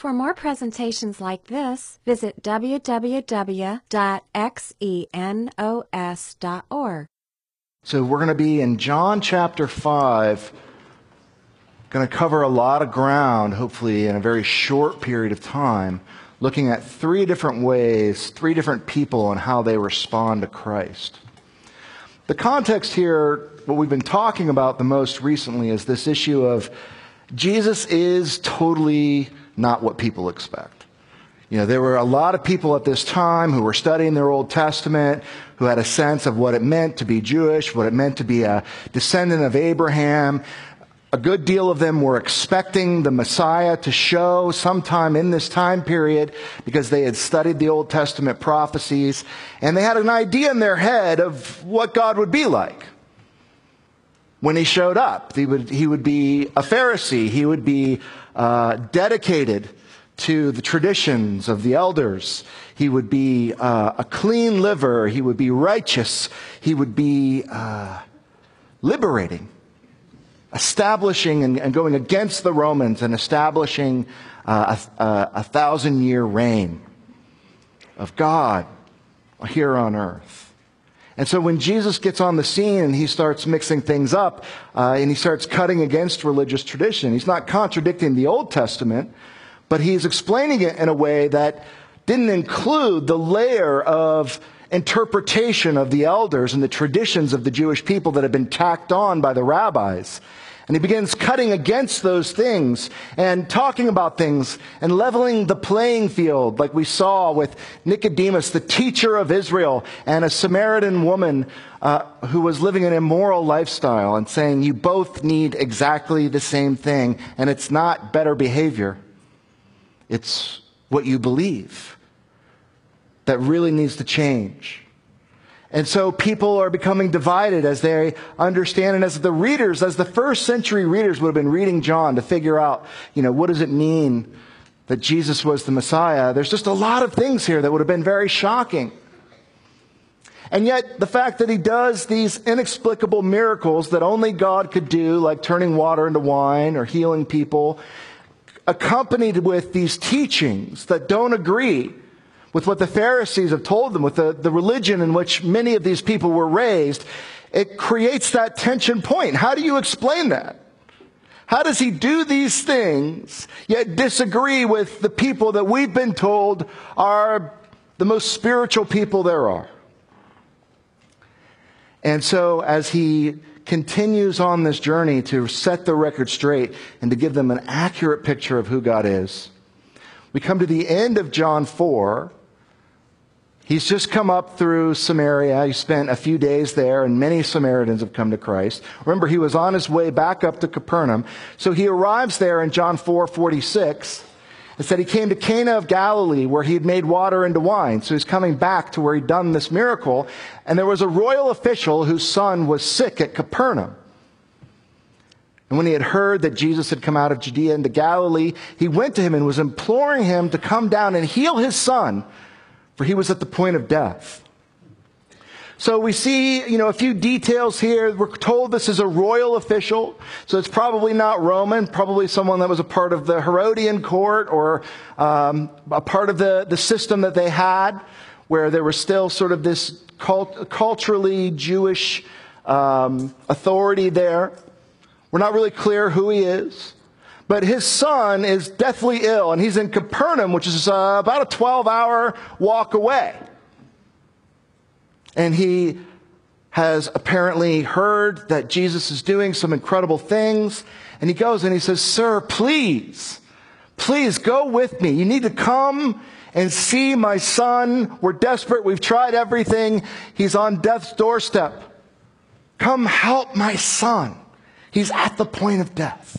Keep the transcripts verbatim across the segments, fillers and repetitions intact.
For more presentations like this, visit w w w dot xenos dot org. So we're going to be in John chapter five, going to cover a lot of ground, hopefully in a very short period of time, looking at three different ways, three different people and how they respond to Christ. The context here, what we've been talking about the most recently, is this issue of Jesus is totally not what people expect. You know, there were a lot of people at this time who were studying their Old Testament, who had a sense of what it meant to be Jewish, what it meant to be a descendant of Abraham. A good deal of them were expecting the Messiah to show sometime in this time period because they had studied the Old Testament prophecies, and they had an idea in their head of what God would be like. When he showed up, he would, he would be a Pharisee. He would be uh, dedicated to the traditions of the elders. He would be uh, a clean liver. He would be righteous. He would be uh, liberating, establishing and, and going against the Romans and establishing uh, a, a, a thousand-year reign of God here on earth. And so when Jesus gets on the scene and he starts mixing things up uh, and he starts cutting against religious tradition, he's not contradicting the Old Testament, but he's explaining it in a way that didn't include the layer of interpretation of the elders and the traditions of the Jewish people that had been tacked on by the rabbis. And he begins cutting against those things and talking about things and leveling the playing field, like we saw with Nicodemus, the teacher of Israel, and a Samaritan woman uh, who was living an immoral lifestyle, and saying you both need exactly the same thing, and it's not better behavior. It's what you believe that really needs to change. And so people are becoming divided as they understand, and as the readers, as the first century readers would have been reading John to figure out, you know, what does it mean that Jesus was the Messiah? There's just a lot of things here that would have been very shocking. And yet the fact that he does these inexplicable miracles that only God could do, like turning water into wine or healing people, accompanied with these teachings that don't agree with what the Pharisees have told them, with the, the religion in which many of these people were raised, it creates that tension point. How do you explain that? How does he do these things, yet disagree with the people that we've been told are the most spiritual people there are? And so as he continues on this journey to set the record straight and to give them an accurate picture of who God is, we come to the end of John four. He's just come up through Samaria. He spent a few days there, and many Samaritans have come to Christ. Remember, he was on his way back up to Capernaum. So he arrives there in John four forty-six. It said he came to Cana of Galilee, where he had made water into wine. So he's coming back to where he'd done this miracle. And there was a royal official whose son was sick at Capernaum. And when he had heard that Jesus had come out of Judea into Galilee, he went to him and was imploring him to come down and heal his son, for he was at the point of death. So we see, you know, a few details here. We're told this is a royal official, so it's probably not Roman, probably someone that was a part of the Herodian court, or um, a part of the, the system that they had, where there was still sort of this cult, culturally Jewish um, authority there. We're not really clear who he is. But his son is deathly ill, and he's in Capernaum, which is uh, about a twelve-hour walk away. And he has apparently heard that Jesus is doing some incredible things. And he goes and he says, "Sir, please, please go with me. You need to come and see my son. We're desperate. We've tried everything. He's on death's doorstep. Come help my son. He's at the point of death."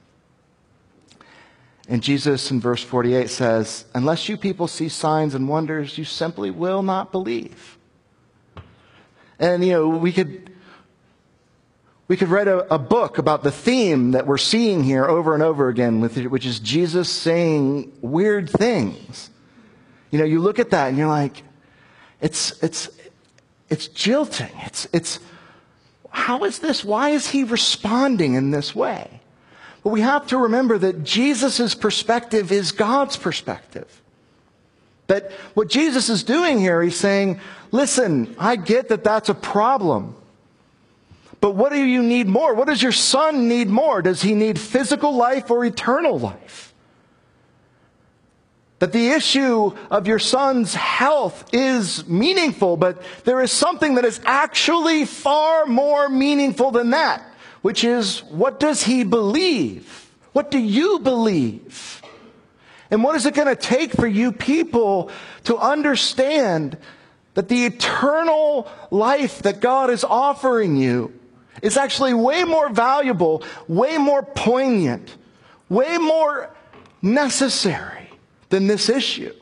And Jesus in verse forty-eight says, "Unless you people see signs and wonders, you simply will not believe." And, you know, we could we could write a, a book about the theme that we're seeing here over and over again, with it, which is Jesus saying weird things. You know, you look at that and you're like, it's it's it's jilting. It's it's how is this? Why is he responding in this way? But we have to remember that Jesus' perspective is God's perspective. That what Jesus is doing here, he's saying, listen, I get that that's a problem. But what do you need more? What does your son need more? Does he need physical life or eternal life? That the issue of your son's health is meaningful, but there is something that is actually far more meaningful than that, which is, what does he believe? What do you believe? And what is it going to take for you people to understand that the eternal life that God is offering you is actually way more valuable, way more poignant, way more necessary than this issue?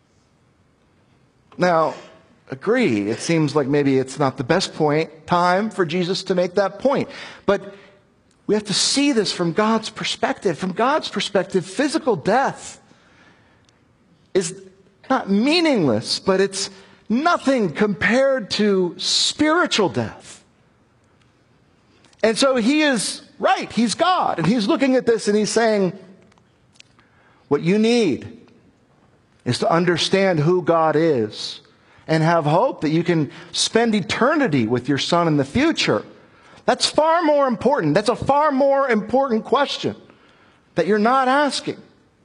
Now, agree, it seems like maybe it's not the best point, time for Jesus to make that point. But we have to see this from God's perspective. From God's perspective, physical death is not meaningless, but it's nothing compared to spiritual death. And so he is right. He's God. And he's looking at this and he's saying, what you need is to understand who God is and have hope that you can spend eternity with your son in the future. That's far more important. That's a far more important question that you're not asking.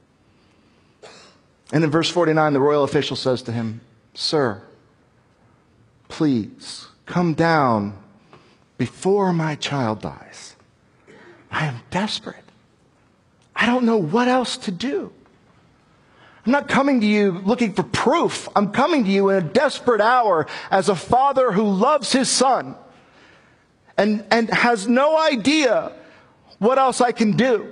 And in verse forty-nine, the royal official says to him, "Sir, please come down before my child dies. I am desperate. I don't know what else to do. I'm not coming to you looking for proof. I'm coming to you in a desperate hour as a father who loves his son and, and has no idea what else I can do.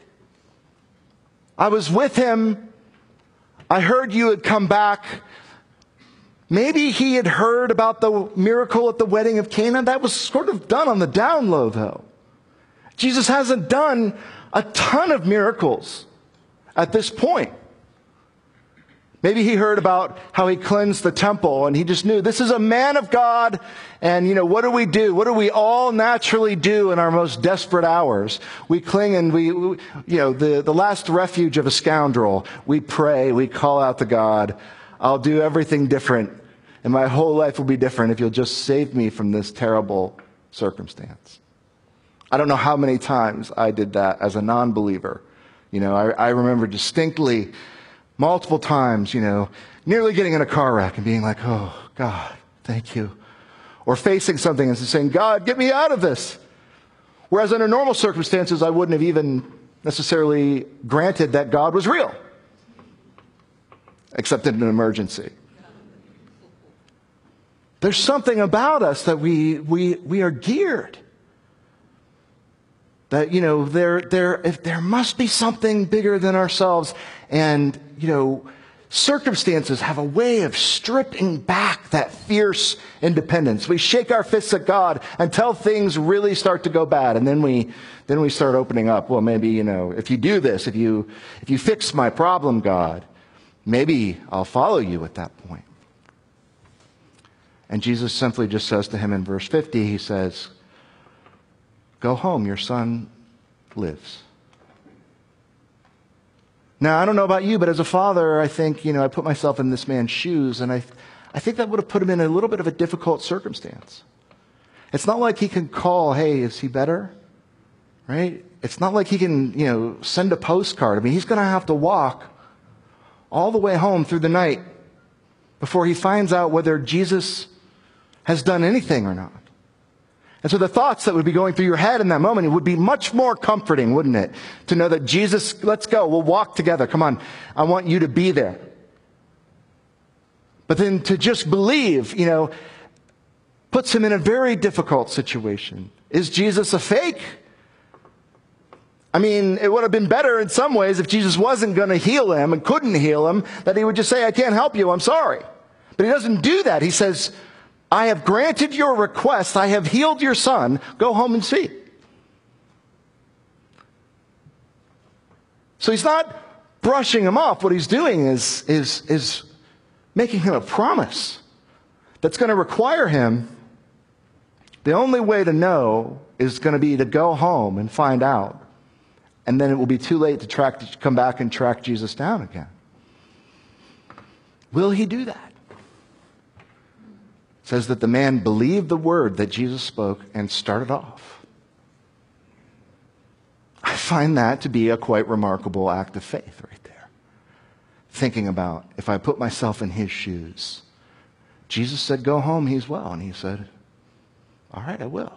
I was with him. I heard you had come back. Maybe he had heard about the miracle at the wedding of Cana. That was sort of done on the down low, though. Jesus hasn't done a ton of miracles at this point. Maybe he heard about how he cleansed the temple and he just knew this is a man of God. And, you know, what do we do? What do we all naturally do in our most desperate hours? We cling and we, we you know, the, the last refuge of a scoundrel. We pray, we call out to God. I'll do everything different and my whole life will be different if you'll just save me from this terrible circumstance. I don't know how many times I did that as a non-believer. You know, I, I remember distinctly multiple times, you know, nearly getting in a car wreck and being like, oh, God, thank you. Or facing something and saying, God, get me out of this. Whereas under normal circumstances, I wouldn't have even necessarily granted that God was real. Except in an emergency. There's something about us that we we we are geared. That, you know, there there if there must be something bigger than ourselves. And, you know, circumstances have a way of stripping back that fierce independence. We shake our fists at God until things really start to go bad. And then we then we start opening up. Well, maybe, you know, if you do this, if you if you fix my problem, God, maybe I'll follow you at that point. And Jesus simply just says to him in verse fifty, he says, go home, your son lives. Now, I don't know about you, but as a father, I think, you know, I put myself in this man's shoes, and I, I think that would have put him in a little bit of a difficult circumstance. It's not like he can call, hey, is he better? Right? It's not like he can, you know, send a postcard. I mean, he's going to have to walk all the way home through the night before he finds out whether Jesus has done anything or not. And so the thoughts that would be going through your head in that moment, it would be much more comforting, wouldn't it? To know that Jesus, let's go, we'll walk together. Come on, I want you to be there. But then to just believe, you know, puts him in a very difficult situation. Is Jesus a fake? I mean, it would have been better in some ways if Jesus wasn't going to heal him and couldn't heal him, that he would just say, I can't help you, I'm sorry. But he doesn't do that. He says, I have granted your request. I have healed your son. Go home and see. So he's not brushing him off. What he's doing is, is, is making him a promise that's going to require him. The only way to know is going to be to go home and find out. and then it will be too late to track, to come back and track Jesus down again. Will he do that? It says that the man believed the word that Jesus spoke and started off. I find that to be a quite remarkable act of faith right there. Thinking about, if I put myself in his shoes, Jesus said, go home, he's well. And he said, all right, I will.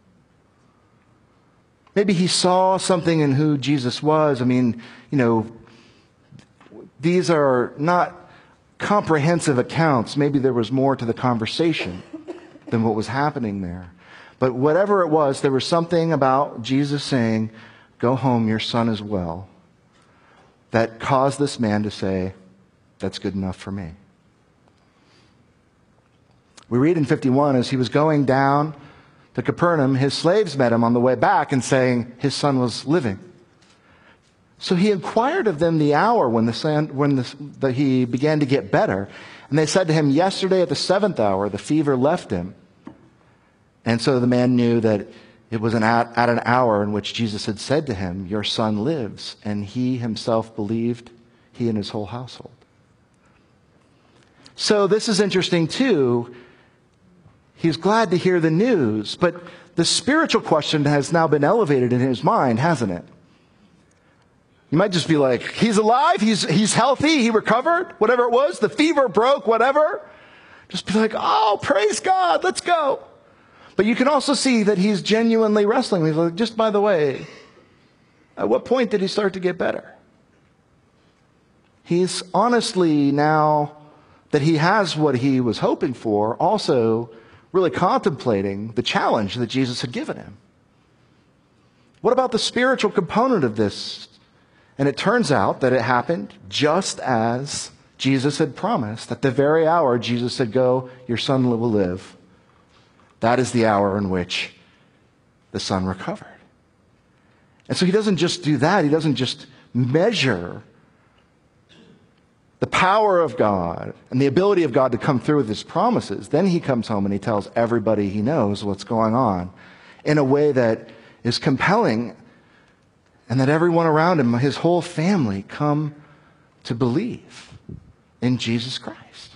Maybe he saw something in who Jesus was. I mean, you know, these are not comprehensive accounts. Maybe there was more to the conversation than what was happening there. But whatever it was, there was something about Jesus saying, go home, your son is well, that caused this man to say, that's good enough for me. We read in fifty-one, as he was going down to Capernaum, his slaves met him on the way back and saying his son was living. So he inquired of them the hour when the son, when the, the, he began to get better. And they said to him, yesterday at the seventh hour, the fever left him. And so the man knew that it was an at, at an hour in which Jesus had said to him, your son lives. And he himself believed, he and his whole household. So this is interesting too. He's glad to hear the news, but the spiritual question has now been elevated in his mind, hasn't it? You might just be like, he's alive, he's, he's healthy, he recovered, whatever it was, the fever broke, whatever. Just be like, oh, praise God, let's go. But you can also see that he's genuinely wrestling. He's like, just by the way, at what point did he start to get better? He's honestly, now that he has what he was hoping for, also really contemplating the challenge that Jesus had given him. What about the spiritual component of this? And it turns out that it happened just as Jesus had promised. At the very hour Jesus said, go, your son will live. That is the hour in which the son recovered. And so he doesn't just do that. He doesn't just measure the power of God and the ability of God to come through with his promises. Then he comes home and he tells everybody he knows what's going on in a way that is compelling, and that everyone around him, his whole family, come to believe in Jesus Christ.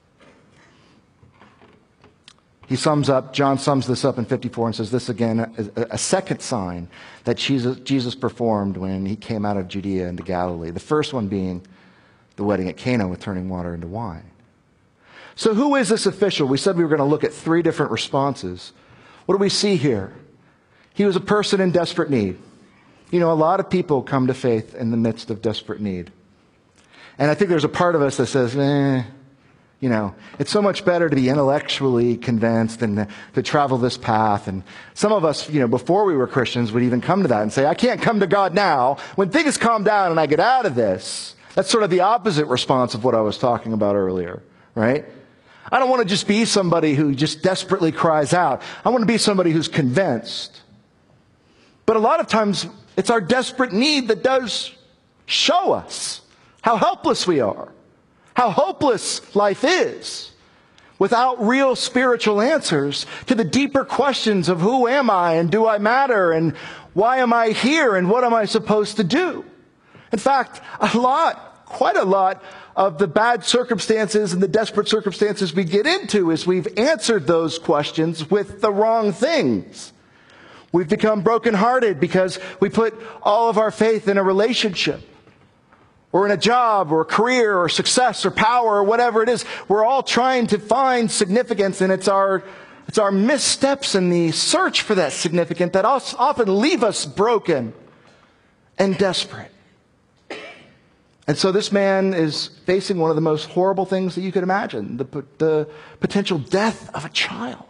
He sums up, John sums this up in fifty-four and says this again, a, a second sign that Jesus, Jesus performed when he came out of Judea into Galilee. The first one being the wedding at Cana with turning water into wine. So who is this official? We said we were going to look at three different responses. What do we see here? He was a person in desperate need. You know, a lot of people come to faith in the midst of desperate need. And I think there's a part of us that says, eh, you know, it's so much better to be intellectually convinced and to, to travel this path. And some of us, you know, before we were Christians would even come to that and say, I can't come to God now. When things calm down and I get out of this. That's sort of the opposite response of what I was talking about earlier, right? I don't want to just be somebody who just desperately cries out. I want to be somebody who's convinced. But a lot of times, it's our desperate need that does show us how helpless we are, how hopeless life is, without real spiritual answers to the deeper questions of who am I and do I matter and why am I here and what am I supposed to do? In fact, a lot, quite a lot of the bad circumstances and the desperate circumstances we get into is we've answered those questions with the wrong things. We've become brokenhearted because we put all of our faith in a relationship or in a job or a career or success or power or whatever it is. We're all trying to find significance, and it's our, it's our missteps in the search for that significance that often leave us broken and desperate. And so this man is facing one of the most horrible things that you could imagine, the, the potential death of a child.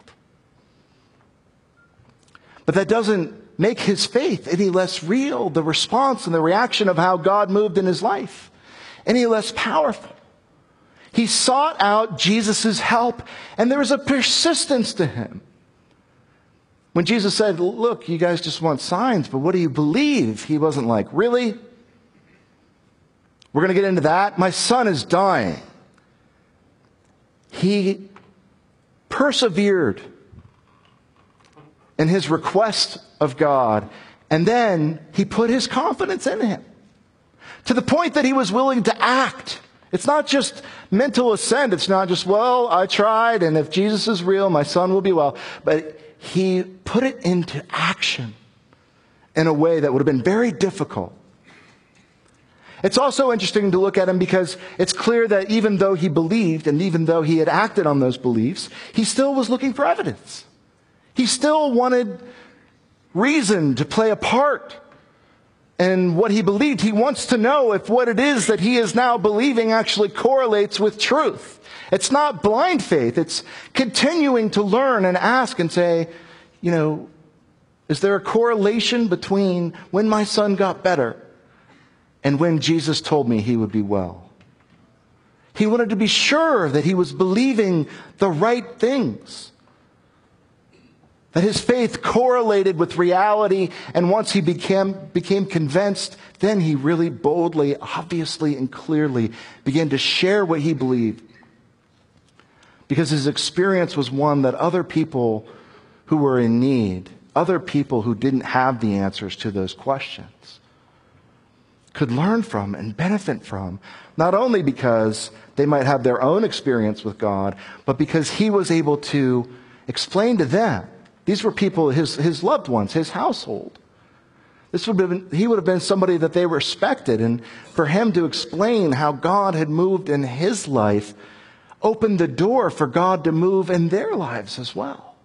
But that doesn't make his faith any less real, the response and the reaction of how God moved in his life any less powerful. He sought out Jesus' help, and there was a persistence to him. When Jesus said, look, you guys just want signs, but what do you believe? He wasn't like, really? We're going to get into that? My son is dying. He persevered in his request of God And then he put his confidence in him to the point that he was willing to act. It's not just mental assent. It's not just, well, I tried, and if Jesus is real, my son will be well. But he put it into action in a way that would have been very difficult. It's also interesting to look at him because it's clear that even though he believed and even though he had acted on those beliefs, he still was looking for evidence. He still wanted reason to play a part in what he believed. He wants to know if what it is that he is now believing actually correlates with truth. It's not blind faith. It's continuing to learn and ask and say, you know, is there a correlation between when my son got better and when Jesus told me he would be well? He wanted to be sure that he was believing the right things, that his faith correlated with reality, and once he became, became convinced, then he really boldly, obviously, and clearly began to share what he believed, because his experience was one that other people who were in need, other people who didn't have the answers to those questions, could learn from and benefit from, not only because they might have their own experience with God, but because he was able to explain to them. These were people, his, his loved ones, his household. This would have been, he would have been somebody that they respected, and for him to explain how God had moved in his life opened the door for God to move in their lives as well.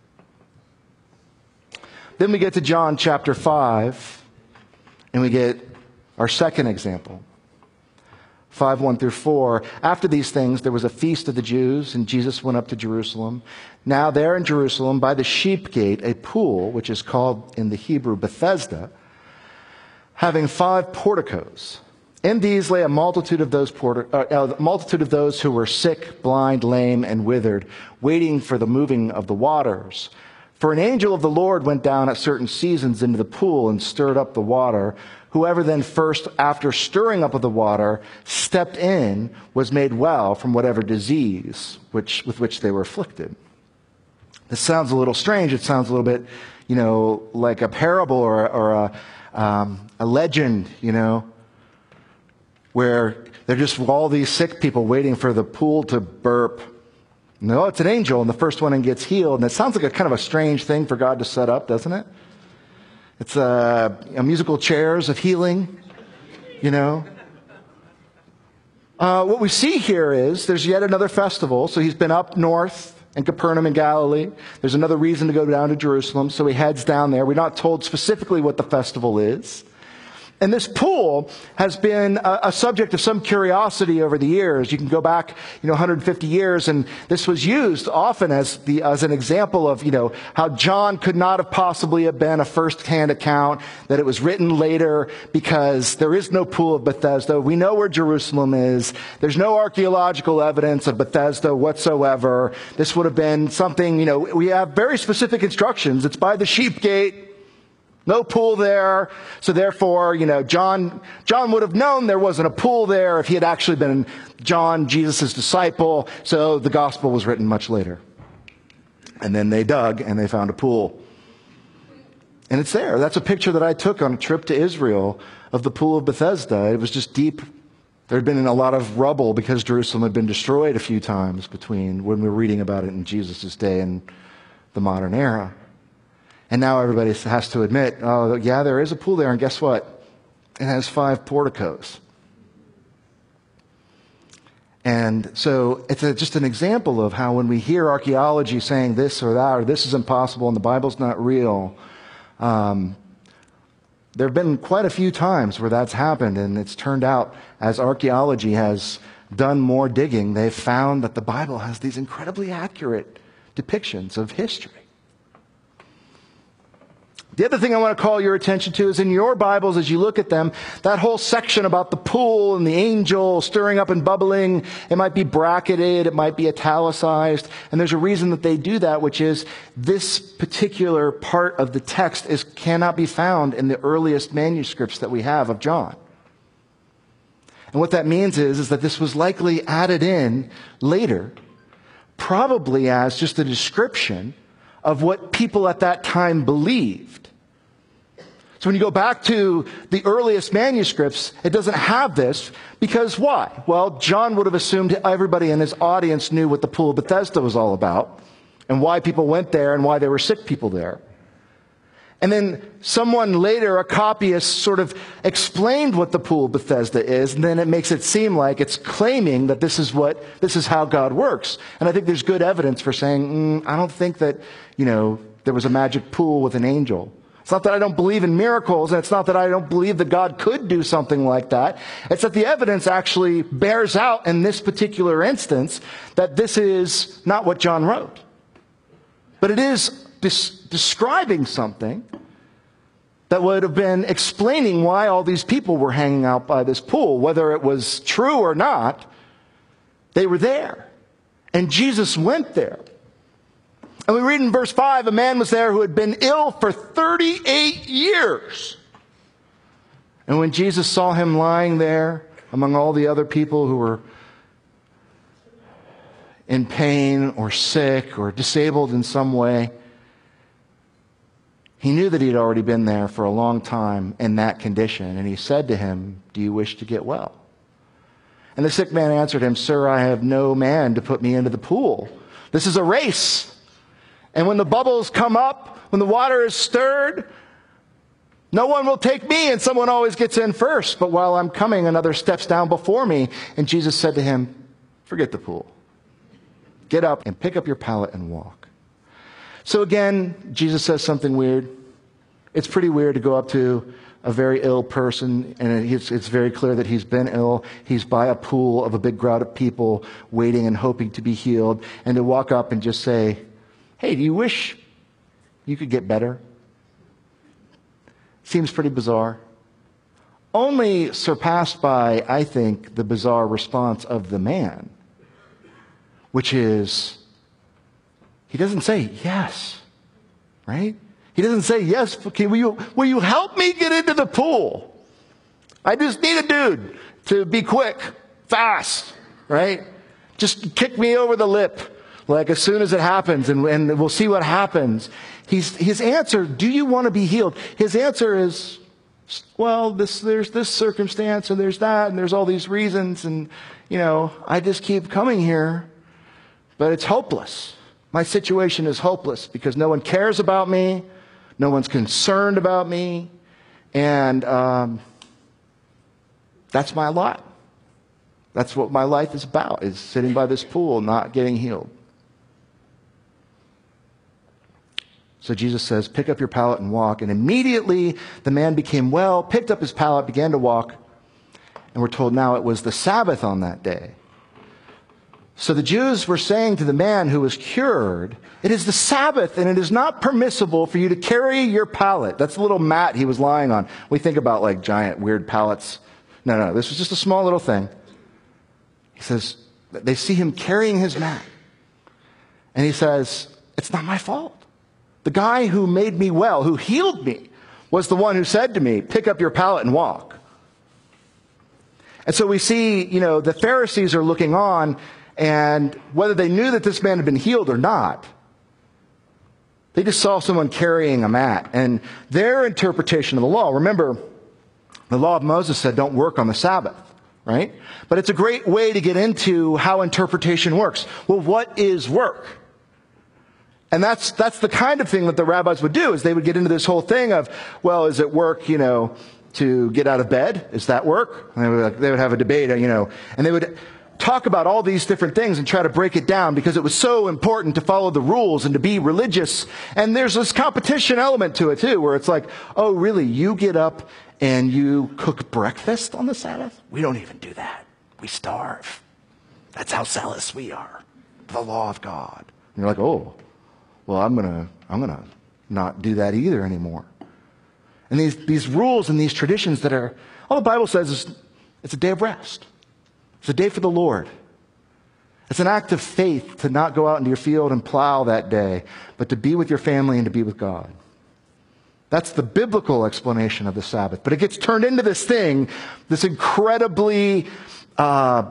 Then we get to John chapter five, and we get our second example. five, one through four. After these things, there was a feast of the Jews, and Jesus went up to Jerusalem. Now there in Jerusalem, by the sheep gate, a pool, which is called in the Hebrew Bethesda, having five porticos. In these lay a multitude of those porti- uh, a multitude of those who were sick, blind, lame, and withered, waiting for the moving of the waters. For an angel of the Lord went down at certain seasons into the pool and stirred up the water. Whoever then first, after stirring up of the water, stepped in, was made well from whatever disease which, with which they were afflicted. This sounds a little strange. It sounds a little bit, you know, like a parable or, or a, um, a legend, you know, where they're just all these sick people waiting for the pool to burp. No, it's an angel, and the first one gets healed. And it sounds like a kind of a strange thing for God to set up, doesn't it? It's a, a musical chairs of healing, you know. Uh, what we see here is there's yet another festival. So he's been up north in Capernaum in Galilee. There's another reason to go down to Jerusalem. So he heads down there. We're not told specifically what the festival is. And this pool has been a, a subject of some curiosity over the years. You can go back, you know, one hundred fifty years, and this was used often as the as an example of, you know, how John could not have possibly have been a first-hand account, that it was written later because there is no pool of Bethesda. We know where Jerusalem is. There's no archaeological evidence of Bethesda whatsoever. This would have been something, you know, we have very specific instructions. It's by the sheep gate. No pool there. So therefore, you know, John, John would have known there wasn't a pool there if he had actually been John, Jesus' disciple. So the gospel was written much later. And then they dug and they found a pool. And it's there. That's a picture that I took on a trip to Israel of the pool of Bethesda. It was just deep. There had been a lot of rubble because Jerusalem had been destroyed a few times between when we were reading about it in Jesus' day and the modern era. And now everybody has to admit, oh, yeah, there is a pool there, and guess what? It has five porticos. And so it's a, just an example of how when we hear archaeology saying this or that, or this is impossible and the Bible's not real, um, there have been quite a few times where that's happened, and it's turned out as archaeology has done more digging, they've found that the Bible has these incredibly accurate depictions of history. The other thing I want to call your attention to is in your Bibles, as you look at them, that whole section about the pool and the angel stirring up and bubbling, it might be bracketed, it might be italicized, and there's a reason that they do that, which is this particular part of the text is cannot be found in the earliest manuscripts that we have of John. And what that means is, is that this was likely added in later, probably as just a description of what people at that time believed. So when you go back to the earliest manuscripts, it doesn't have this, because why? Well, John would have assumed everybody in his audience knew what the Pool of Bethesda was all about, and why people went there, and why there were sick people there. And then someone later, a copyist, sort of explained what the Pool of Bethesda is, and then it makes it seem like it's claiming that this is what, this is how God works. And I think there's good evidence for saying, mm, I don't think that, you know, there was a magic pool with an angel. It's not that I don't believe in miracles, and it's not that I don't believe that God could do something like that. It's that the evidence actually bears out in this particular instance that this is not what John wrote. But it is des- describing something that would have been explaining why all these people were hanging out by this pool. Whether it was true or not, they were there. And Jesus went there. And we read in verse five, a man was there who had been ill for thirty-eight years. And when Jesus saw him lying there among all the other people who were in pain or sick or disabled in some way, he knew that he had already been there for a long time in that condition. And he said to him, "Do you wish to get well?" And the sick man answered him, "Sir, I have no man to put me into the pool. This is a race. And when the bubbles come up, when the water is stirred, no one will take me, and someone always gets in first. But while I'm coming, another steps down before me." And Jesus said to him, "Forget the pool. Get up and pick up your pallet and walk." So again, Jesus says something weird. It's pretty weird to go up to a very ill person, and it's, it's very clear that he's been ill. He's by a pool of a big crowd of people waiting and hoping to be healed. And to walk up and just say, "Hey, do you wish you could get better?" Seems pretty bizarre. Only surpassed by, I think, the bizarre response of the man, which is, he doesn't say yes, right? He doesn't say, "Yes, okay, will you, will you help me get into the pool? I just need a dude to be quick, fast," right? "Just kick me over the lip, like as soon as it happens, and, and we'll see what happens." He's, his answer, "Do you want to be healed?" His answer is, "Well, this, there's this circumstance, and there's that, and there's all these reasons, and, you know, I just keep coming here, but it's hopeless. My situation is hopeless because no one cares about me, no one's concerned about me, and um, that's my lot. That's what my life is about, is sitting by this pool, not getting healed." So Jesus says, "Pick up your pallet and walk." And immediately the man became well, picked up his pallet, began to walk. And we're told now it was the Sabbath on that day. So the Jews were saying to the man who was cured, "It is the Sabbath, and it is not permissible for you to carry your pallet." That's the little mat he was lying on. We think about like giant weird pallets. No, no, this was just a small little thing. He says, they see him carrying his mat. And he says, "It's not my fault. The guy who made me well, who healed me, was the one who said to me, 'Pick up your pallet and walk.'" And so we see, you know, the Pharisees are looking on, and whether they knew that this man had been healed or not, they just saw someone carrying a mat. And their interpretation of the law, remember, the law of Moses said don't work on the Sabbath, right? But it's a great way to get into how interpretation works. Well, what is work? And that's that's the kind of thing that the rabbis would do, is they would get into this whole thing of, well, is it work, you know, to get out of bed? Is that work? And they would, they would have a debate, you know, and they would talk about all these different things and try to break it down because it was so important to follow the rules and to be religious. And there's this competition element to it too, where it's like, oh, really? You get up and you cook breakfast on the Sabbath? We don't even do that. We starve. That's how zealous we are. The law of God. And you're like, oh, well, I'm gonna, I'm gonna not do that either anymore. And these these rules and these traditions that are, all the Bible says is, it's a day of rest. It's a day for the Lord. It's an act of faith to not go out into your field and plow that day, but to be with your family and to be with God. That's the biblical explanation of the Sabbath. But it gets turned into this thing, this incredibly uh,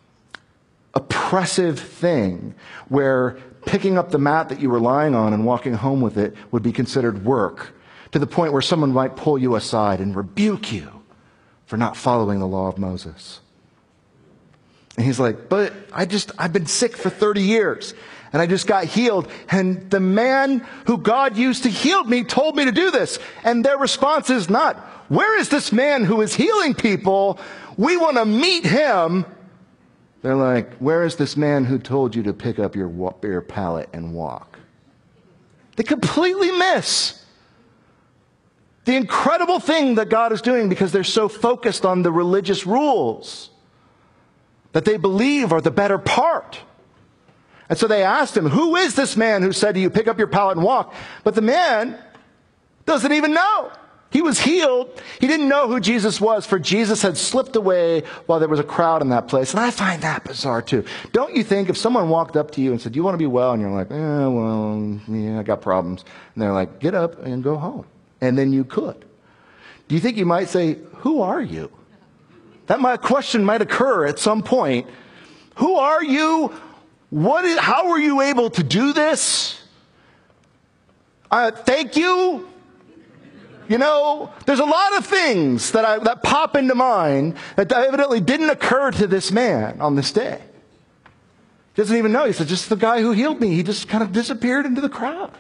oppressive thing, where picking up the mat that you were lying on and walking home with it would be considered work. to the point where someone might pull you aside and rebuke you for not following the law of Moses. And he's like, but I just, I've been sick for thirty years and I just got healed. And the man who God used to heal me told me to do this. And their response is not, where is this man who is healing people? We want to meet him. They're like, where is this man who told you to pick up your, your pallet and walk? They completely miss the incredible thing that God is doing because they're so focused on the religious rules that they believe are the better part. And so they asked him, who is this man who said to you, pick up your pallet and walk? But the man doesn't even know. He was healed. He didn't know who Jesus was, for Jesus had slipped away while there was a crowd in that place. And I find that bizarre too. Don't you think if someone walked up to you and said, do you want to be well? And you're like, eh, well, yeah, I got problems. And they're like, get up and go home. And then you could. Do you think you might say, who are you? That might, question might occur at some point. Who are you? What is, how were you able to do this? Uh, thank you. You know, there's a lot of things that, I, that pop into mind that evidently didn't occur to this man on this day. He doesn't even know. He said, just the guy who healed me. He just kind of disappeared into the crowd.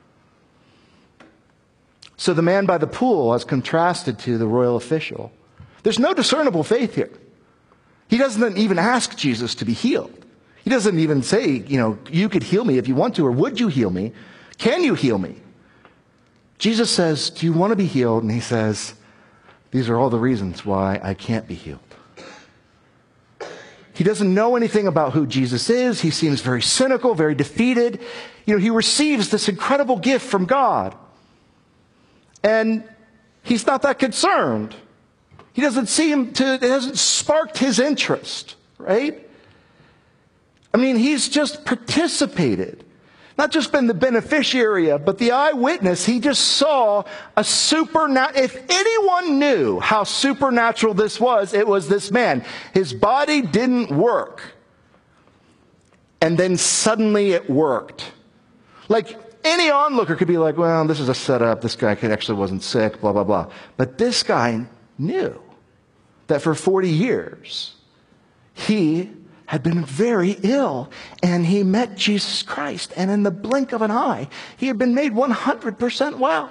So the man by the pool as contrasted to the royal official. There's no discernible faith here. He doesn't even ask Jesus to be healed. He doesn't even say, you know, you could heal me if you want to, or would you heal me? Can you heal me? Jesus says, do you want to be healed? And he says, these are all the reasons why I can't be healed. He doesn't know anything about who Jesus is. He seems very cynical, very defeated. You know, he receives this incredible gift from God. And he's not that concerned. He doesn't seem to, it hasn't sparked his interest, right? I mean, he's just participated. Not just been the beneficiary of, but the eyewitness. He just saw a supernatural. If anyone knew how supernatural this was, it was this man. His body didn't work. And then suddenly it worked. Like any onlooker could be like, well, this is a setup. This guy actually wasn't sick, blah, blah, blah. But this guy knew that for forty years, he had been very ill, and he met Jesus Christ, and in the blink of an eye, he had been made one hundred percent well.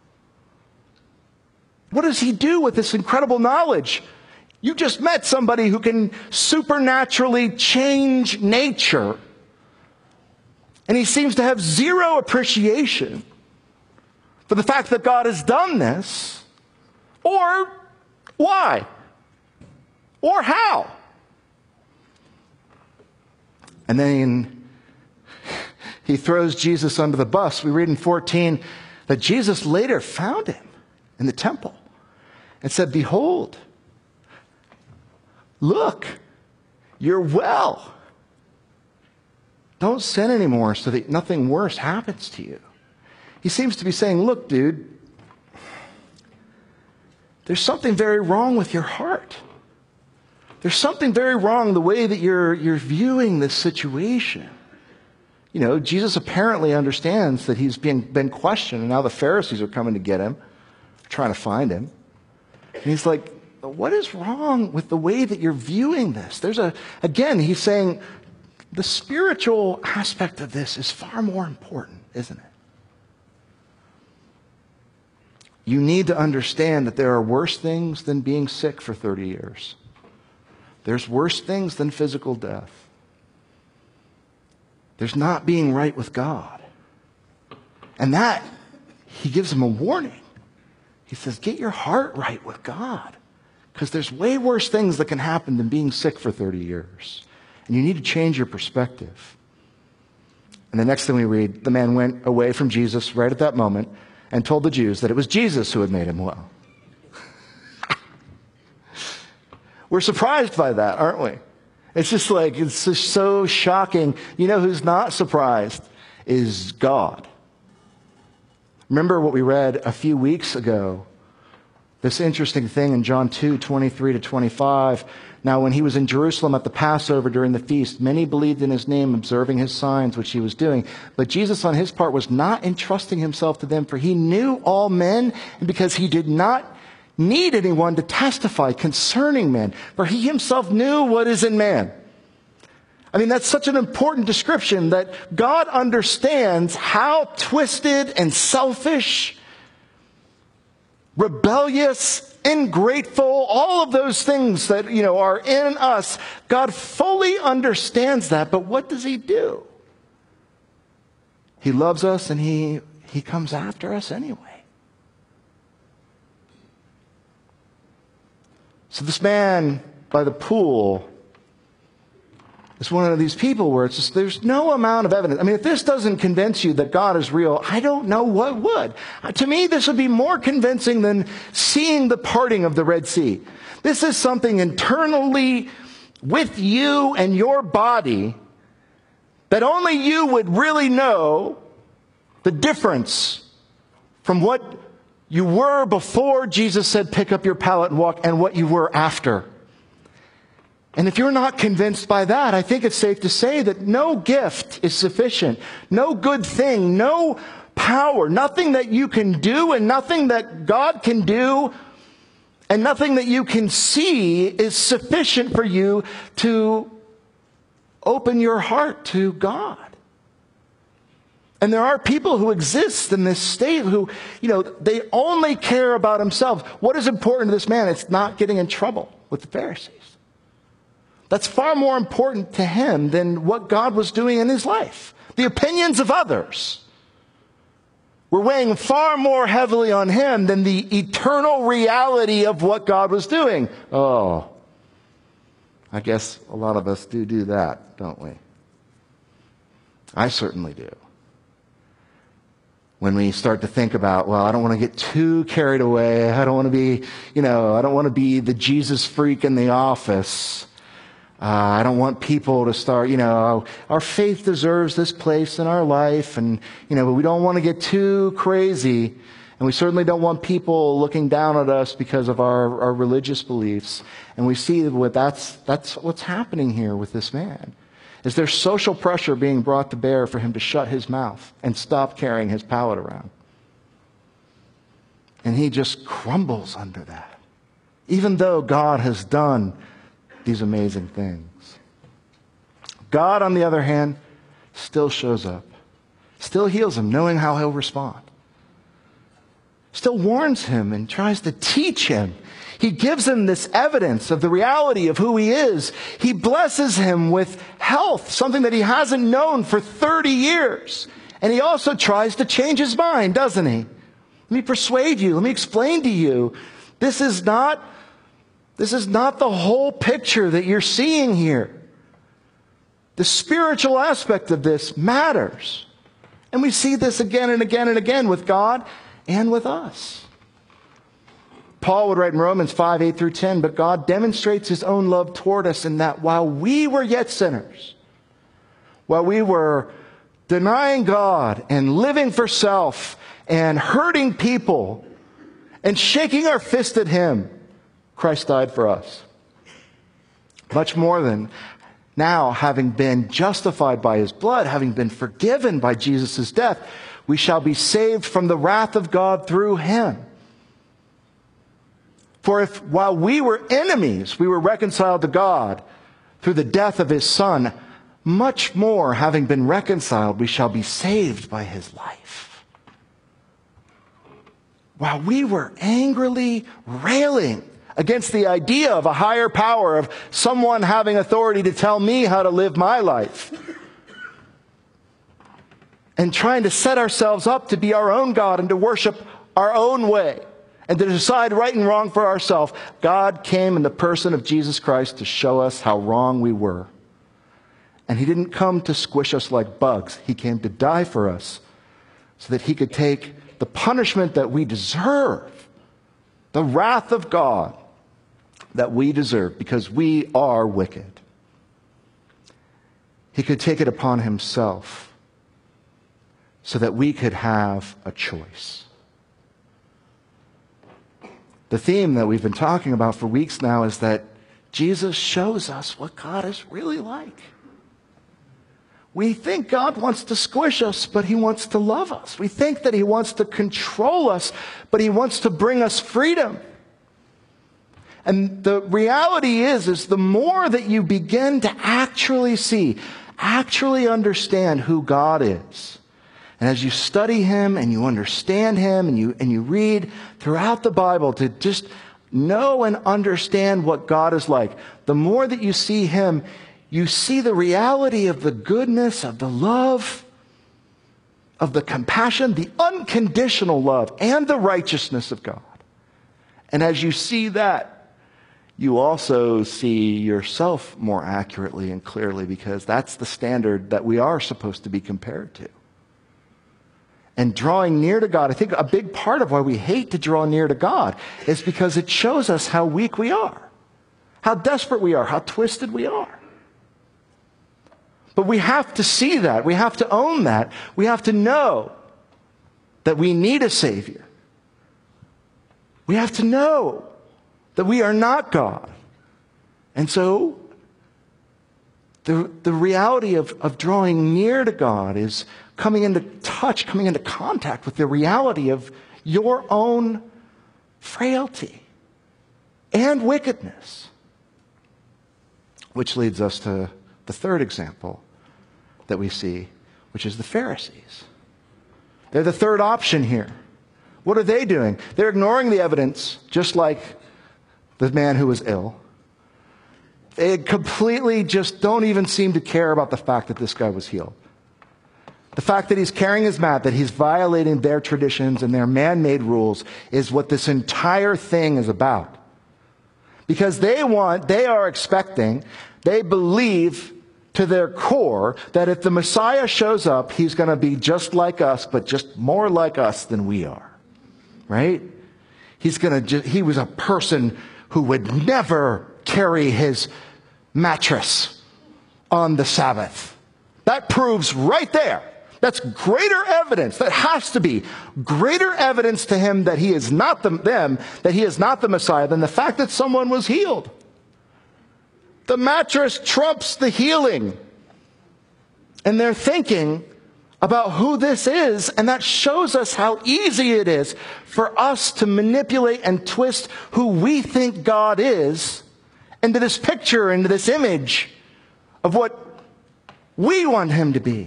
What does he do with this incredible knowledge? You just met somebody who can supernaturally change nature, and he seems to have zero appreciation for the fact that God has done this, or why, or how. And then he throws Jesus under the bus. We read in fourteen that Jesus later found him in the temple and said, behold, look, you're well. Don't sin anymore so that nothing worse happens to you. He seems to be saying, look, dude, there's something very wrong with your heart. There's something very wrong the way that you're, you're viewing this situation. You know, Jesus apparently understands that he's being, been questioned, and now the Pharisees are coming to get him, trying to find him. And he's like, what is wrong with the way that you're viewing this? There's a, again, he's saying the spiritual aspect of this is far more important, isn't it? You need to understand that there are worse things than being sick for thirty years. There's worse things than physical death. There's not being right with God. And that, he gives them a warning. He says, get your heart right with God. Because there's way worse things that can happen than being sick for thirty years. And you need to change your perspective. And the next thing we read, the man went away from Jesus right at that moment and told the Jews that it was Jesus who had made him well. We're surprised by that, aren't we? It's just like, it's just so shocking. You know who's not surprised is God. Remember what we read a few weeks ago, this interesting thing in John two, twenty-three to twenty-five, Now, when he was in Jerusalem at the Passover during the feast, many believed in his name, observing his signs, which he was doing. But Jesus, on his part, was not entrusting himself to them, for he knew all men, and because he did not need anyone to testify concerning men, for he himself knew what is in man. I mean, that's such an important description, that God understands how twisted and selfish, rebellious, ungrateful, all of those things that, you know, are in us. God fully understands that, but what does he do? He loves us, and he, he comes after us anyway. So this man by the pool is one of these people where it's just, there's no amount of evidence. I mean, if this doesn't convince you that God is real, I don't know what would. To me, this would be more convincing than seeing the parting of the Red Sea. This is something internally with you and your body that only you would really know the difference from what you were before Jesus said, pick up your pallet and walk, and what you were after. And if you're not convinced by that, I think it's safe to say that no gift is sufficient. No good thing, no power, nothing that you can do and nothing that God can do and nothing that you can see is sufficient for you to open your heart to God. And there are people who exist in this state who, you know, they only care about themselves. What is important to this man? It's not getting in trouble with the Pharisees. That's far more important to him than what God was doing in his life. The opinions of others were weighing far more heavily on him than the eternal reality of what God was doing. Oh, I guess a lot of us do do that, don't we? I certainly do. When we start to think about, well, I don't want to get too carried away. I don't want to be, you know, I don't want to be the Jesus freak in the office. Uh, I don't want people to start, you know, our faith deserves this place in our life. And, you know, but we don't want to get too crazy. And we certainly don't want people looking down at us because of our, our religious beliefs. And we see what that's, that's what's happening here with this man. Is there social pressure being brought to bear for him to shut his mouth and stop carrying his pallet around? And he just crumbles under that, even though God has done these amazing things. God, on the other hand, still shows up, still heals him, knowing how he'll respond, still warns him and tries to teach him. He gives him this evidence of the reality of who he is. He blesses him with health, something that he hasn't known for thirty years. And he also tries to change his mind, doesn't he? Let me persuade you. Let me explain to you. This is not, this is not the whole picture that you're seeing here. The spiritual aspect of this matters. And we see this again and again and again with God and with us. Paul would write in Romans five, eight through ten, but God demonstrates his own love toward us in that while we were yet sinners, while we were denying God and living for self and hurting people and shaking our fist at him, Christ died for us. Much more than now, having been justified by his blood, having been forgiven by Jesus' death, we shall be saved from the wrath of God through him. For if while we were enemies, we were reconciled to God through the death of his Son, much more, having been reconciled, we shall be saved by his life. While we were angrily railing against the idea of a higher power, of someone having authority to tell me how to live my life, and trying to set ourselves up to be our own God and to worship our own way, and to decide right and wrong for ourselves, God came in the person of Jesus Christ to show us how wrong we were. And he didn't come to squish us like bugs. He came to die for us so that he could take the punishment that we deserve, the wrath of God that we deserve because we are wicked. He could take it upon himself so that we could have a choice. The theme that we've been talking about for weeks now is that Jesus shows us what God is really like. We think God wants to squish us, but he wants to love us. We think that he wants to control us, but he wants to bring us freedom. And the reality is, is the more that you begin to actually see, actually understand who God is, and as you study him and you understand him and you, and you read throughout the Bible to just know and understand what God is like, the more that you see him, you see the reality of the goodness, of the love, of the compassion, the unconditional love, and the righteousness of God. And as you see that, you also see yourself more accurately and clearly, because that's the standard that we are supposed to be compared to. And drawing near to God, I think a big part of why we hate to draw near to God is because it shows us how weak we are, how desperate we are, how twisted we are. But we have to see that. We have to own that. We have to know that we need a Savior. We have to know that we are not God. And so the, the reality of, of drawing near to God is coming into touch, coming into contact with the reality of your own frailty and wickedness. Which leads us to the third example that we see, which is the Pharisees. They're the third option here. What are they doing? They're ignoring the evidence, just like the man who was ill. They completely just don't even seem to care about the fact that this guy was healed. The fact that he's carrying his mat, that he's violating their traditions and their man-made rules is what this entire thing is about. Because they want, they are expecting, they believe to their core that if the Messiah shows up, he's going to be just like us, but just more like us than we are. Right? He's going to, he was a person who would never carry his mattress on the Sabbath. That proves right there. That's greater evidence. That has to be greater evidence to him that he is not the, them, that he is not the Messiah, than the fact that someone was healed. The mattress trumps the healing. And they're thinking about who this is, and that shows us how easy it is for us to manipulate and twist who we think God is into this picture, into this image of what we want him to be.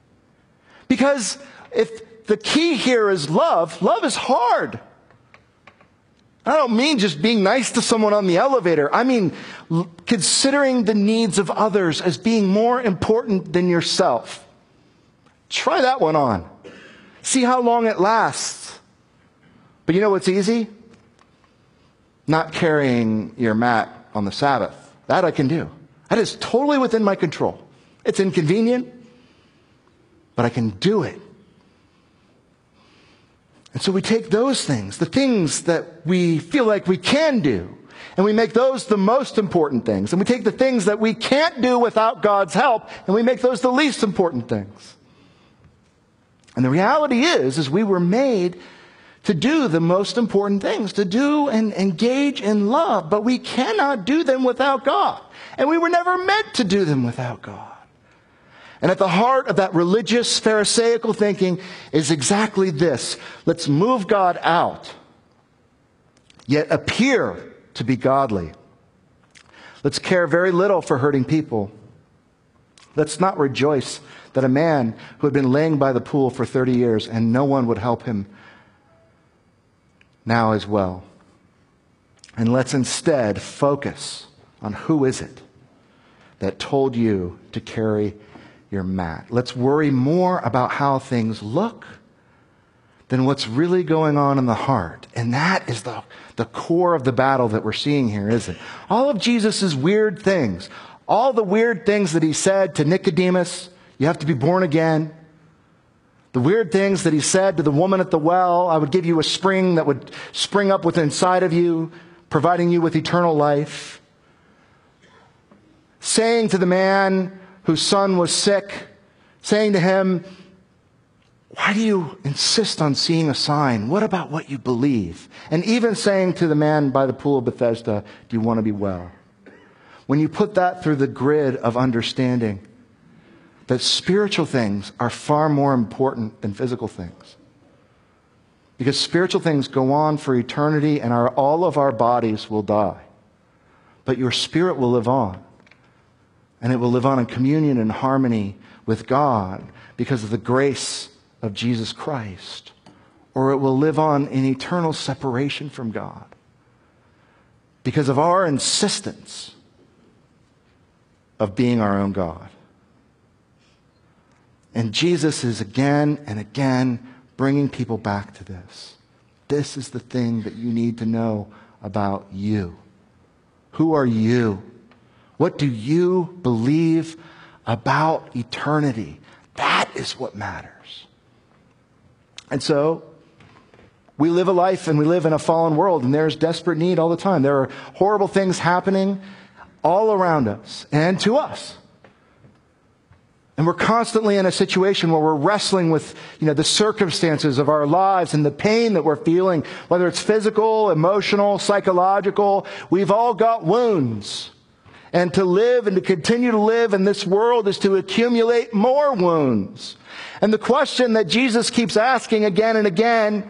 Because if the key here is love, love is hard. I don't mean just being nice to someone on the elevator. I mean considering the needs of others as being more important than yourself. Try that one on. See how long it lasts. But you know what's easy? Not carrying your mat on the Sabbath. That I can do. That is totally within my control. It's inconvenient, but I can do it. And so we take those things, the things that we feel like we can do, and we make those the most important things. And we take the things that we can't do without God's help, and we make those the least important things. And the reality is, is we were made to do the most important things, to do and engage in love, but we cannot do them without God. And we were never meant to do them without God. And at the heart of that religious, Pharisaical thinking is exactly this. Let's move God out, yet appear to be godly. Let's care very little for hurting people. Let's not rejoice that a man who had been laying by the pool for thirty years and no one would help him now as well. And let's instead focus on who is it that told you to carry your mat. Let's worry more about how things look than what's really going on in the heart. And that is the, the core of the battle that we're seeing here, isn't it? All of Jesus' weird things, all the weird things that he said to Nicodemus, you have to be born again. The weird things that he said to the woman at the well, I would give you a spring that would spring up within inside of you, providing you with eternal life. Saying to the man whose son was sick, saying to him, why do you insist on seeing a sign? What about what you believe? And even saying to the man by the pool of Bethesda, do you want to be well? when you put that through the grid of understanding that spiritual things are far more important than physical things. Because spiritual things go on for eternity, and our, all of our bodies will die. But your spirit will live on. And it will live on in communion and harmony with God because of the grace of Jesus Christ. Or it will live on in eternal separation from God because of our insistence of being our own God. And Jesus is again and again bringing people back to this. This is the thing that you need to know about you. Who are you? What do you believe about eternity? That is what matters. And so, we live a life and we live in a fallen world, and there's desperate need all the time. There are horrible things happening all around us and to us. And we're constantly in a situation where we're wrestling with, you know, the circumstances of our lives and the pain that we're feeling, whether it's physical, emotional, psychological. We've all got wounds. And to live and to continue to live in this world is to accumulate more wounds. And the question that Jesus keeps asking again and again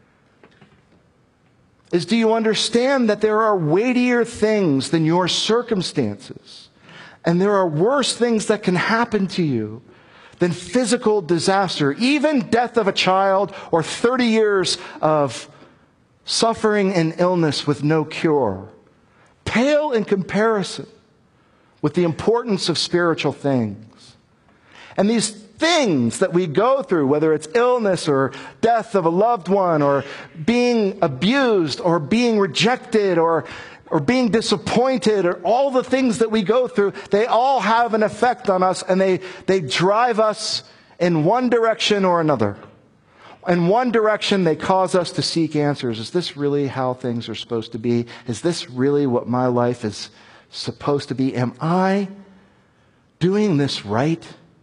is, do you understand that there are weightier things than your circumstances? And there are worse things that can happen to you than physical disaster, even death of a child or thirty years of suffering and illness with no cure. Pale in comparison with the importance of spiritual things. And these things that we go through, whether it's illness or death of a loved one or being abused or being rejected or or being disappointed, or all the things that we go through, they all have an effect on us, and they, they drive us in one direction or another. In one direction, they cause us to seek answers. Is this really how things are supposed to be? Is this really what my life is supposed to be? Am I doing this right?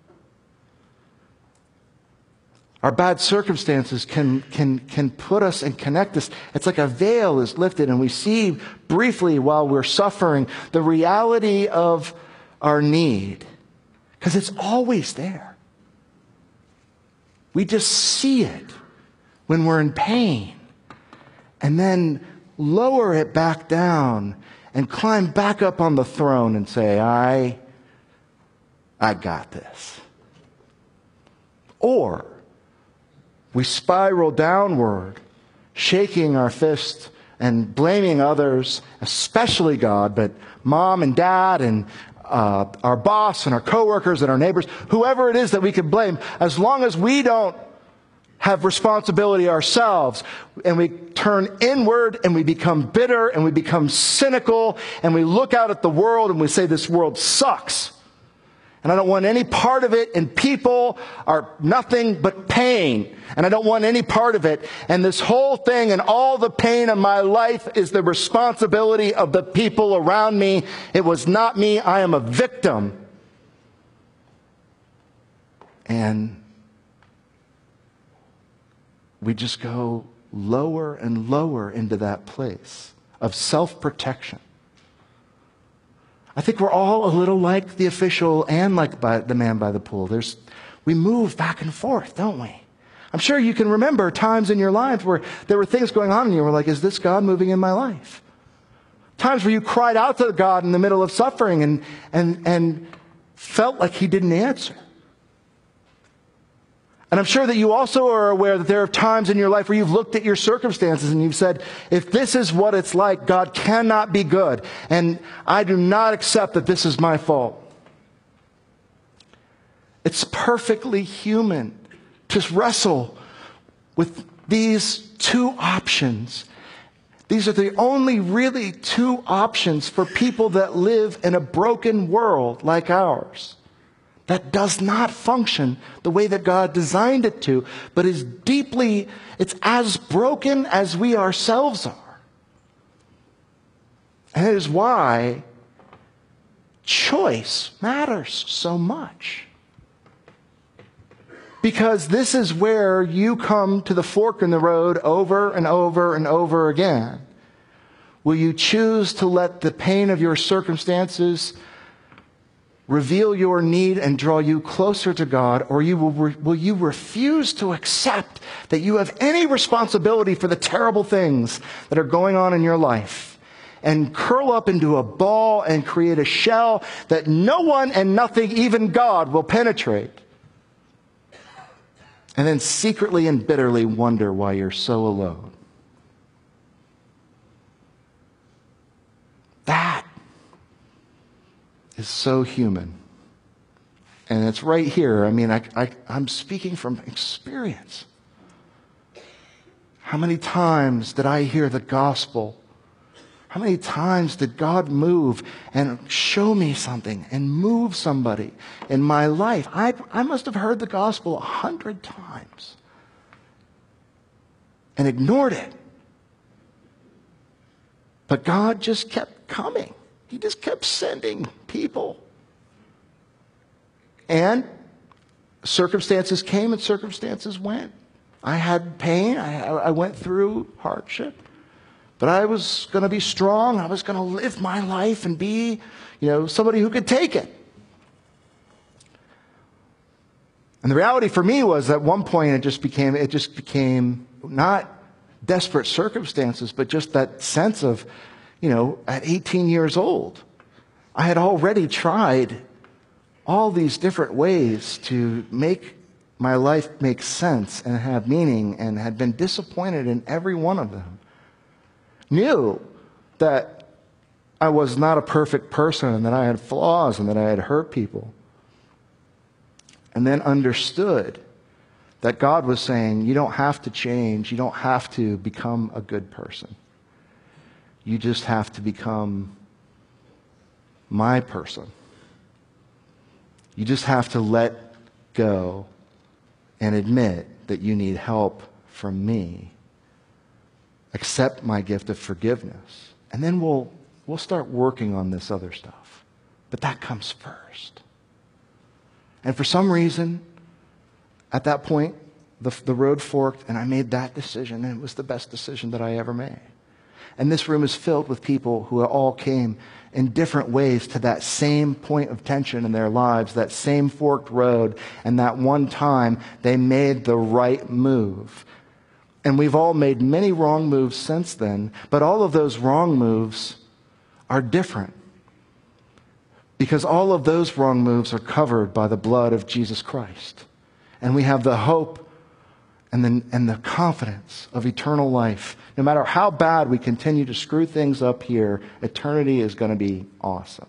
Our bad circumstances can, can, can put us and connect us. It's like a veil is lifted and we see briefly while we're suffering the reality of our need. Because it's always there. We just see it when we're in pain. And then lower it back down and climb back up on the throne and say, I, I got this. Or we spiral downward, shaking our fist and blaming others, especially God, but mom and dad and uh, our boss and our coworkers and our neighbors, whoever it is that we can blame, as long as we don't have responsibility ourselves, and we turn inward and we become bitter and we become cynical and we look out at the world and we say, this world sucks. And I don't want any part of it, and people are nothing but pain. And I don't want any part of it. And this whole thing and all the pain in my life is the responsibility of the people around me. It was not me. I am a victim. And we just go lower and lower into that place of self-protection. I think we're all a little like the official and like by the man by the pool. There's, we move back and forth, don't we? I'm sure you can remember times in your life where there were things going on and you were like, is this God moving in my life? Times where you cried out to God in the middle of suffering and, and, and felt like he didn't answer. And I'm sure that you also are aware that there are times in your life where you've looked at your circumstances and you've said, if this is what it's like, God cannot be good. And I do not accept that this is my fault. It's perfectly human to wrestle with these two options. These are the only really two options for people that live in a broken world like ours, that does not function the way that God designed it to, but is deeply, it's as broken as we ourselves are. And it is why choice matters so much. Because this is where you come to the fork in the road over and over and over again, Will you choose to let the pain of your circumstances reveal your need and draw you closer to God, or you will, re- will you refuse to accept that you have any responsibility for the terrible things that are going on in your life and curl up into a ball and create a shell that no one and nothing, even God, will penetrate? And then secretly and bitterly wonder why you're so alone. That is so human. And it's right here. I mean, I, I, I'm speaking from experience. How many times did I hear the gospel? How many times did God move and show me something and move somebody in my life? I, I must have heard the gospel a hundred times and ignored it. But God just kept coming. He just kept sending people. And circumstances came and circumstances went. I had pain. I, I went through hardship. But I was going to be strong. I was going to live my life and be, you know, somebody who could take it. And the reality for me was at one point it just became, it just became not desperate circumstances, but just that sense of, you know, at eighteen years old, I had already tried all these different ways to make my life make sense and have meaning, and had been disappointed in every one of them. Knew that I was not a perfect person and that I had flaws and that I had hurt people. And then understood that God was saying, you don't have to change. You don't have to become a good person. You just have to become my person. You just have to let go and admit that you need help from me. Accept my gift of forgiveness. And then we'll, we'll start working on this other stuff. But that comes first. And for some reason, at that point, the, the road forked, and I made that decision, and it was the best decision that I ever made. And this room is filled with people who all came in different ways to that same point of tension in their lives, that same forked road, and that one time they made the right move. And we've all made many wrong moves since then, but all of those wrong moves are different. Because all of those wrong moves are covered by the blood of Jesus Christ. And we have the hope and the, and the confidence of eternal life. No matter how bad we continue to screw things up here, eternity is going to be awesome.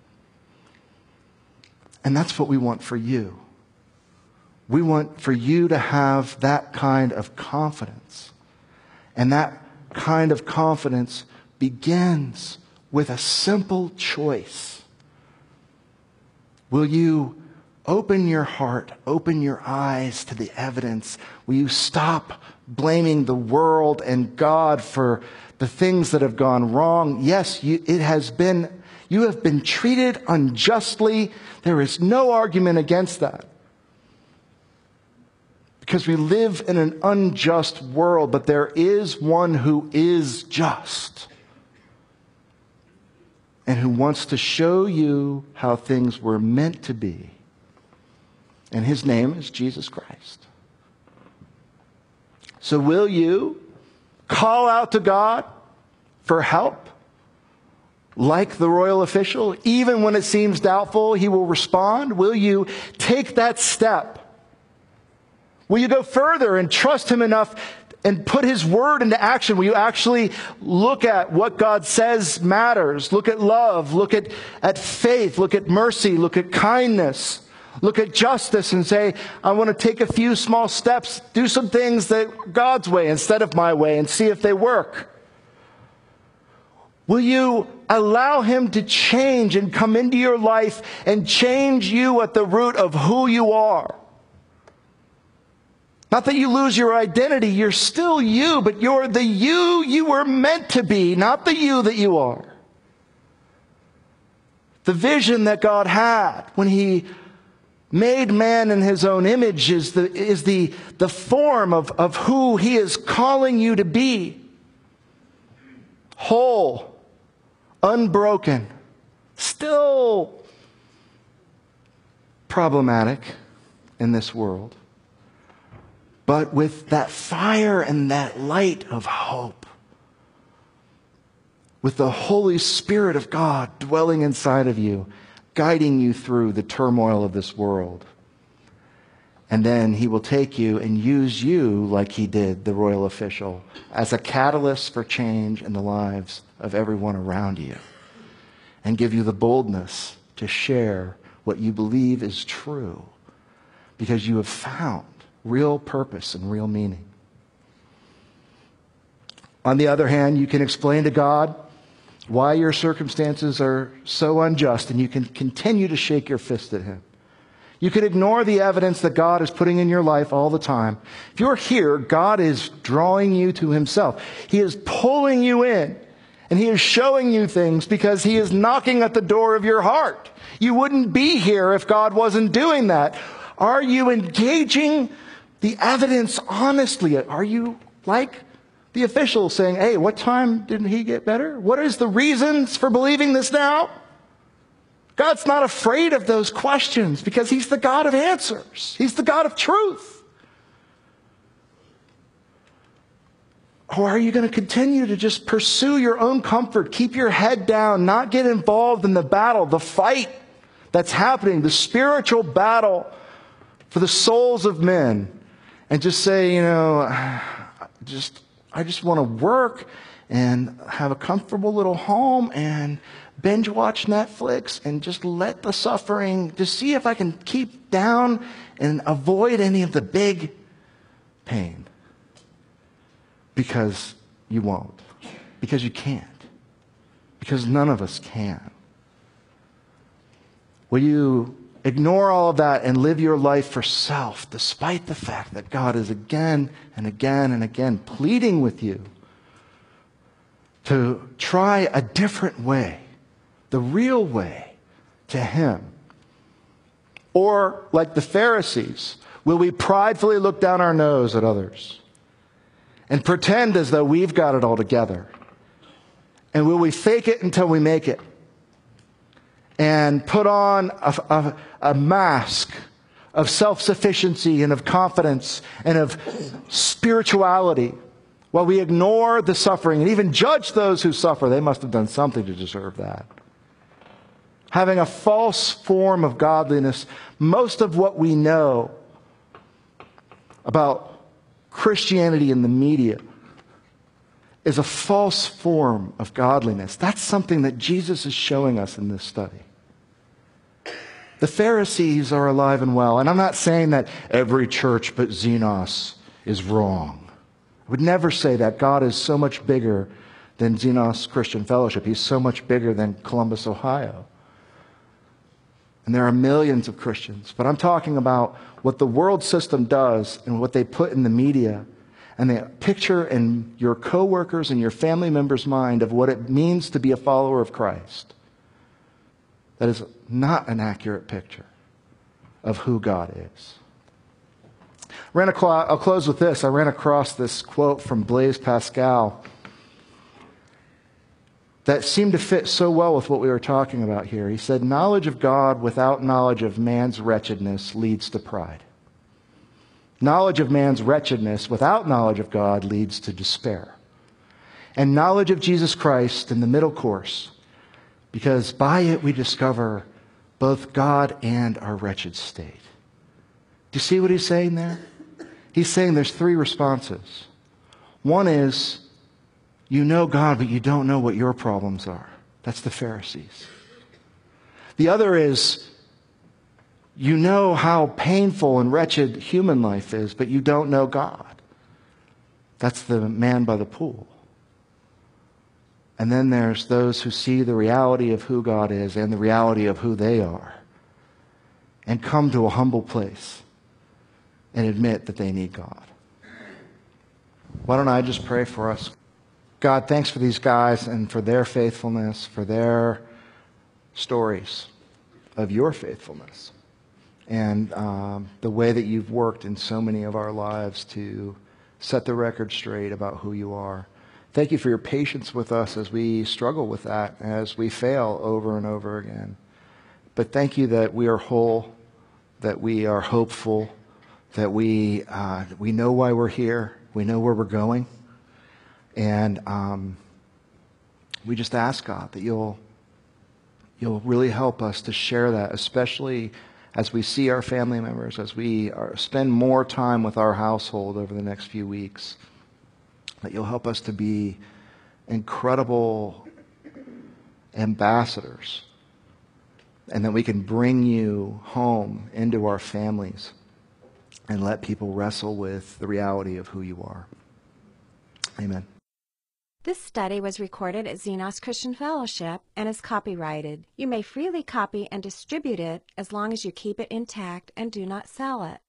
And that's what we want for you. We want for you to have that kind of confidence. And that kind of confidence begins with a simple choice. Will you open your heart, open your eyes to the evidence? Will you stop blaming the world and God for the things that have gone wrong? Yes, you, it has been, you have been treated unjustly. There is no argument against that. Because we live in an unjust world, but there is one who is just and who wants to show you how things were meant to be. And his name is Jesus Christ. So will you call out to God for help? Like the royal official, even when it seems doubtful, he will respond. Will you take that step? Will you go further and trust him enough and put his word into action? Will you actually look at what God says matters? Look at love, look at, at faith, look at mercy, look at kindness, look at justice and say, I want to take a few small steps, do some things that God's way instead of my way, and see if they work. Will you allow him to change and come into your life and change you at the root of who you are? Not that you lose your identity, you're still you, but you're the you you were meant to be, not the you that you are. The vision that God had when he made man in his own image is the, is the, the form of, of who he is calling you to be. whole, unbroken, still problematic in this world, but with that fire and that light of hope, with the Holy Spirit of God dwelling inside of you, guiding you through the turmoil of this world. And then he will take you and use you like he did the royal official as a catalyst for change in the lives of everyone around you, and give you the boldness to share what you believe is true because you have found real purpose and real meaning. On the other hand, you can explain to God why your circumstances are so unjust, and you can continue to shake your fist at him. You can ignore the evidence that God is putting in your life all the time. If you're here, God is drawing you to himself. He is pulling you in, and he is showing you things because he is knocking at the door of your heart. You wouldn't be here if God wasn't doing that. Are you engaging the evidence honestly? Are you like the official saying, hey, what time didn't he get better? What is the reasons for believing this now? God's not afraid of those questions because he's the God of answers. He's the God of truth. Or are you going to continue to just pursue your own comfort, keep your head down, not get involved in the battle, the fight that's happening, the spiritual battle for the souls of men, and just say, you know, just I just want to work and have a comfortable little home and binge watch Netflix and just let the suffering, just see if I can keep down and avoid any of the big pain. Because you won't. Because you can't. Because none of us can. Will you ignore all of that and live your life for self, despite the fact that God is again and again and again pleading with you to try a different way, the real way to him? Or, like the Pharisees, will we pridefully look down our nose at others and pretend as though we've got it all together? And will we fake it until we make it? And put on a, a, a mask of self-sufficiency and of confidence and of spirituality while we ignore the suffering and even judge those who suffer? They must have done something to deserve that. Having a false form of godliness. Most of what we know about Christianity in the media is a false form of godliness. That's something that Jesus is showing us in this study. The Pharisees are alive and well. And I'm not saying that every church but Xenos is wrong. I would never say that. God is so much bigger than Xenos Christian Fellowship. He's so much bigger than Columbus, Ohio. And there are millions of Christians. But I'm talking about what the world system does and what they put in the media. And they picture in your coworkers and your family members' mind of what it means to be a follower of Christ. That is not an accurate picture of who God is. Ran across, I'll close with this. I ran across this quote from Blaise Pascal that seemed to fit so well with what we were talking about here. He said, knowledge of God without knowledge of man's wretchedness leads to pride. Knowledge of man's wretchedness without knowledge of God leads to despair. And knowledge of Jesus Christ in the middle course, because by it we discover both God and our wretched state. Do you see what he's saying there? He's saying there's three responses. One is, you know God, but you don't know what your problems are. That's the Pharisees. The other is, you know how painful and wretched human life is, but you don't know God. That's the man by the pool. And then there's those who see the reality of who God is and the reality of who they are and come to a humble place and admit that they need God. Why don't I just pray for us? God, thanks for these guys and for their faithfulness, for their stories of your faithfulness, and um, the way that you've worked in so many of our lives to set the record straight about who you are. Thank you for your patience with us as we struggle with that, as we fail over and over again. But thank you that we are whole, that we are hopeful, that we uh, we know why we're here, we know where we're going, and um, we just ask, God, that you'll you'll really help us to share that, especially as we see our family members, as we are, spend more time with our household over the next few weeks, that you'll help us to be incredible ambassadors, and that we can bring you home into our families and let people wrestle with the reality of who you are. Amen. This study was recorded at Xenos Christian Fellowship and is copyrighted. You may freely copy and distribute it as long as you keep it intact and do not sell it.